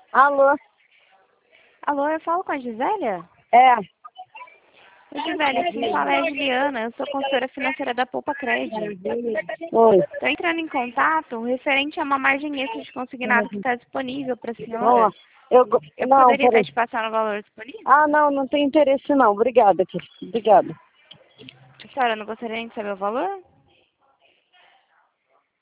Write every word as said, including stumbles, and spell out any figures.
Alô? Alô, eu falo com a Gisélia? É. Oi, Gisélia, quem fala é a Juliana, eu sou consultora financeira da Poupa Cred. Oi. Estou entrando em contato referente a uma margem extra de consignado que está disponível para a Ó, senhora. eu, go- Eu não, poderia estar peraí. te passando o valor disponível? Ah, não, não tem interesse não. Obrigada, aqui. Obrigada. A senhora não gostaria de saber o valor?